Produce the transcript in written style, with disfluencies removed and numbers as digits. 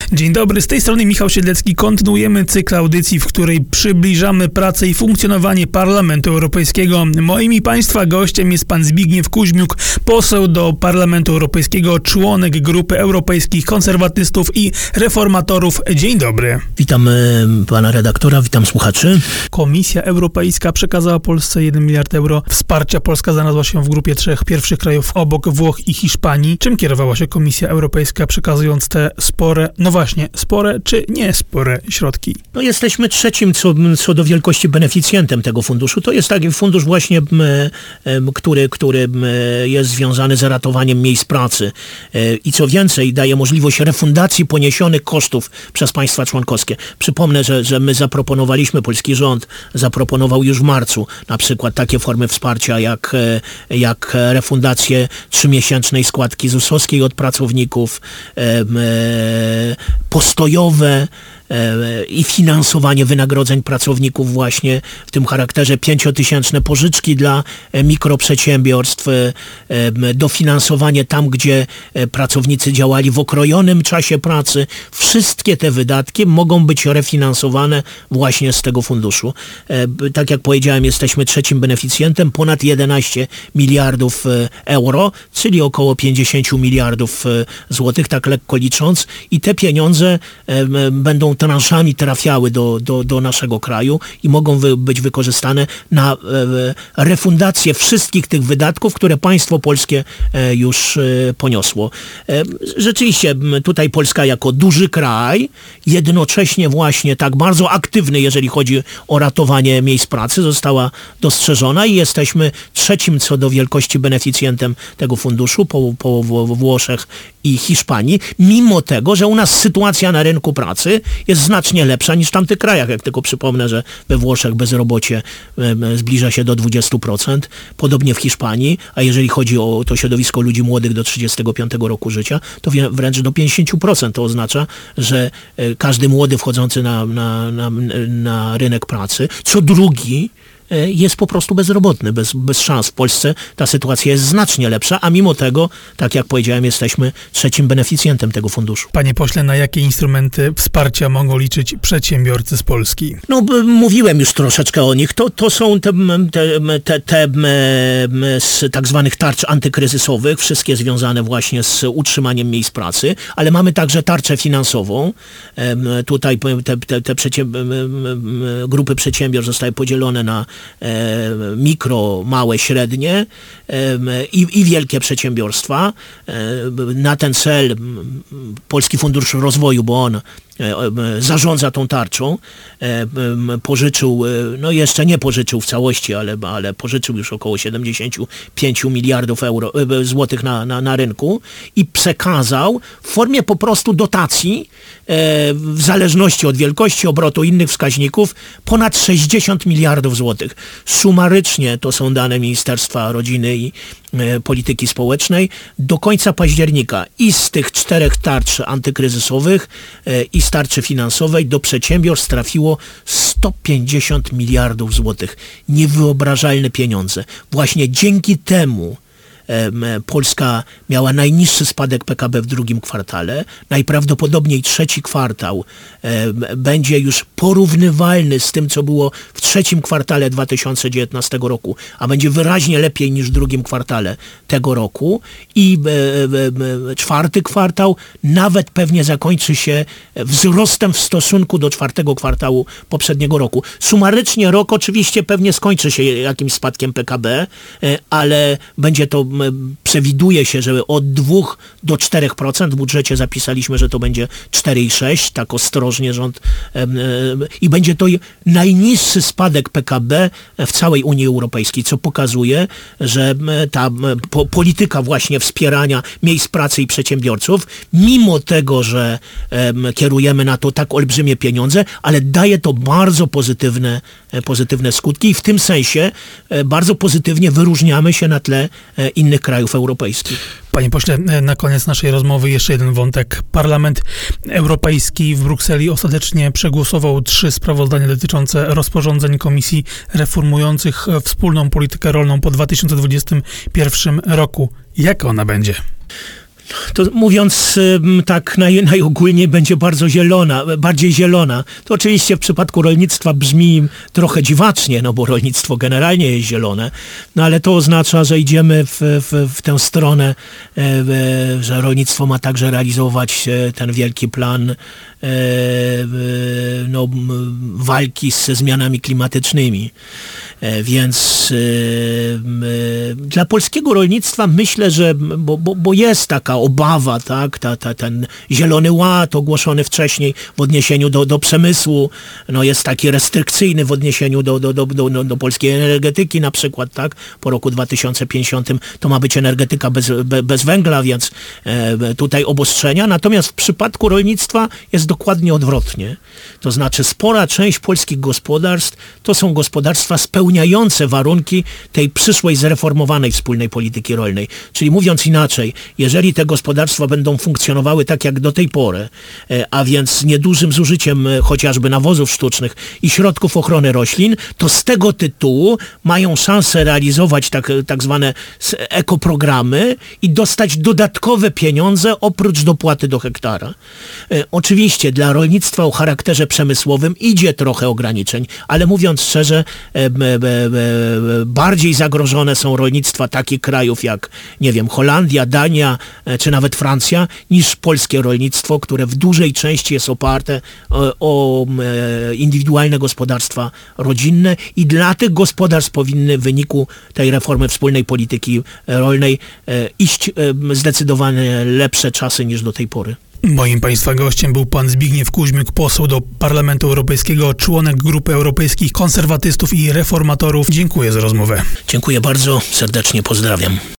Dzień dobry, z tej strony Michał Siedlecki. Kontynuujemy cykl audycji, w której przybliżamy pracę i funkcjonowanie Parlamentu Europejskiego. Moim i Państwa gościem jest pan Zbigniew Kuźmiuk, poseł do Parlamentu Europejskiego, członek Grupy Europejskich Konserwatystów i Reformatorów. Dzień dobry. Witam pana redaktora, witam słuchaczy. Komisja Europejska przekazała Polsce 1 miliard euro wsparcia. Polska znalazła się w grupie 3 pierwszych krajów obok Włoch i Hiszpanii. Czym kierowała się Komisja Europejska, przekazując te spore czy niespore środki? No jesteśmy trzecim co do wielkości beneficjentem tego funduszu. To jest taki fundusz właśnie, który jest związany z ratowaniem miejsc pracy. I co więcej, daje możliwość refundacji poniesionych kosztów przez państwa członkowskie. Przypomnę, że my zaproponowaliśmy, polski rząd zaproponował już w marcu na przykład takie formy wsparcia jak refundację 3-miesięcznej składki ZUS-owskiej od pracowników, postojowe i finansowanie wynagrodzeń pracowników właśnie w tym charakterze, 5-tysięczne pożyczki dla mikroprzedsiębiorstw, dofinansowanie tam, gdzie pracownicy działali w okrojonym czasie pracy. Wszystkie te wydatki mogą być refinansowane właśnie z tego funduszu. Tak jak powiedziałem, jesteśmy trzecim beneficjentem, ponad 11 miliardów euro, czyli około 50 miliardów złotych, tak lekko licząc, i te pieniądze będą transzami trafiały do naszego kraju i mogą być wykorzystane na refundację wszystkich tych wydatków, które państwo polskie już poniosło. Rzeczywiście tutaj Polska jako duży kraj, jednocześnie właśnie tak bardzo aktywny, jeżeli chodzi o ratowanie miejsc pracy, została dostrzeżona i jesteśmy trzecim co do wielkości beneficjentem tego funduszu po Włoszech i Hiszpanii, mimo tego, że u nas sytuacja na rynku pracy jest znacznie lepsza niż w tamtych krajach. Jak tylko przypomnę, że we Włoszech bezrobocie zbliża się do 20%, podobnie w Hiszpanii, a jeżeli chodzi o to środowisko ludzi młodych do 35 roku życia, to wręcz do 50%. To oznacza, że każdy młody wchodzący na rynek pracy, co drugi jest po prostu bezrobotny, bez szans. W Polsce ta sytuacja jest znacznie lepsza, a mimo tego, tak jak powiedziałem, jesteśmy trzecim beneficjentem tego funduszu. Panie pośle, na jakie instrumenty wsparcia mogą liczyć przedsiębiorcy z Polski? No, mówiłem już troszeczkę o nich. To są te z tak zwanych tarcz antykryzysowych, wszystkie związane właśnie z utrzymaniem miejsc pracy, ale mamy także tarczę finansową. Tutaj te grupy przedsiębiorstw zostały podzielone na mikro, małe, średnie i wielkie przedsiębiorstwa. Na ten cel Polski Fundusz Rozwoju, bo on zarządza tą tarczą, pożyczył, no jeszcze nie pożyczył w całości, ale pożyczył już około 75 miliardów złotych na rynku i przekazał w formie po prostu dotacji, w zależności od wielkości obrotu innych wskaźników, ponad 60 miliardów złotych. Sumarycznie, to są dane Ministerstwa Rodziny i Polityki Społecznej, do końca października i z tych 4 tarcz antykryzysowych i z tarczy finansowej do przedsiębiorstw trafiło 150 miliardów złotych. Niewyobrażalne pieniądze. Właśnie dzięki temu Polska miała najniższy spadek PKB w drugim kwartale. Najprawdopodobniej trzeci kwartał będzie już porównywalny z tym, co było w trzecim kwartale 2019 roku, a będzie wyraźnie lepiej niż w drugim kwartale tego roku. I czwarty kwartał nawet pewnie zakończy się wzrostem w stosunku do czwartego kwartału poprzedniego roku. Sumarycznie rok oczywiście pewnie skończy się jakimś spadkiem PKB, ale będzie to, przewiduje się, że od 2 do 4%, w budżecie zapisaliśmy, że to będzie 4,6%, tak ostrożnie rząd, i będzie to najniższy spadek PKB w całej Unii Europejskiej, co pokazuje, że ta polityka właśnie wspierania miejsc pracy i przedsiębiorców, mimo tego, że kierujemy na to tak olbrzymie pieniądze, ale daje to bardzo pozytywne skutki i w tym sensie bardzo pozytywnie wyróżniamy się na tle innych krajów europejskich. Panie pośle, na koniec naszej rozmowy jeszcze jeden wątek. Parlament Europejski w Brukseli ostatecznie przegłosował 3 sprawozdania dotyczące rozporządzeń Komisji reformujących wspólną politykę rolną po 2021 roku. Jaka ona będzie? To mówiąc tak najogólniej, będzie bardziej zielona. To oczywiście w przypadku rolnictwa brzmi trochę dziwacznie, no bo rolnictwo generalnie jest zielone, no ale to oznacza, że idziemy w tę stronę, że rolnictwo ma także realizować ten wielki plan walki ze zmianami klimatycznymi. Więc dla polskiego rolnictwa myślę, że bo jest taka obawa, tak, ten Zielony Ład ogłoszony wcześniej w odniesieniu do przemysłu, no jest taki restrykcyjny w odniesieniu do polskiej energetyki na przykład, tak, po roku 2050 to ma być energetyka bez węgla, więc tutaj obostrzenia. Natomiast w przypadku rolnictwa jest dokładnie odwrotnie. To znaczy spora część polskich gospodarstw to są gospodarstwa spełniające warunki tej przyszłej zreformowanej wspólnej polityki rolnej. Czyli mówiąc inaczej, jeżeli te gospodarstwa będą funkcjonowały tak jak do tej pory, a więc z niedużym zużyciem chociażby nawozów sztucznych i środków ochrony roślin, to z tego tytułu mają szansę realizować tak zwane ekoprogramy i dostać dodatkowe pieniądze oprócz dopłaty do hektara. Oczywiście dla rolnictwa o charakterze przemysłowym idzie trochę ograniczeń, ale mówiąc szczerze, bardziej zagrożone są rolnictwa takich krajów jak, nie wiem, Holandia, Dania czy nawet Francja, niż polskie rolnictwo, które w dużej części jest oparte o indywidualne gospodarstwa rodzinne i dla tych gospodarstw powinny w wyniku tej reformy wspólnej polityki rolnej iść zdecydowanie lepsze czasy niż do tej pory. Moim państwa gościem był pan Zbigniew Kuźmiuk, poseł do Parlamentu Europejskiego, członek Grupy Europejskich Konserwatystów i Reformatorów. Dziękuję za rozmowę. Dziękuję bardzo, serdecznie pozdrawiam.